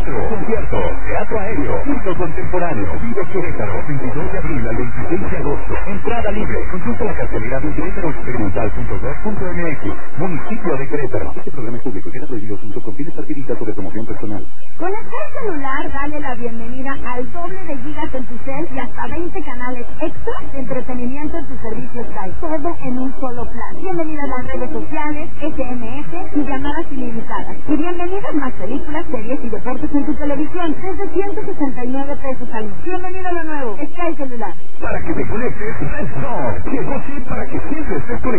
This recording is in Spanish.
Concierto, teatro aéreo, himno contemporáneo, Vive Querétaro, 22 de abril al 26 de agosto. Entrada libre. Consulta la cartelera de querétaroexperimental.gov.mx. Municipio de Querétaro. Este programa es público. Queda prohibido junto con fines partidistas o de promoción personal. Con el celular, dale la bienvenida al doble de gigas en tu cel y hasta 20 canales extra de entretenimiento en tu servicio Sky. Todo en un solo plan. Bienvenida a las redes sociales, SMS y llamadas ilimitadas. Y bienvenidas más películas, series y deportes en tu televisión desde 169 pesos al mes. Bienvenido a lo nuevo, Sky Celular. Para que te conectes, no. Llegó sí para que siempre estés conectado.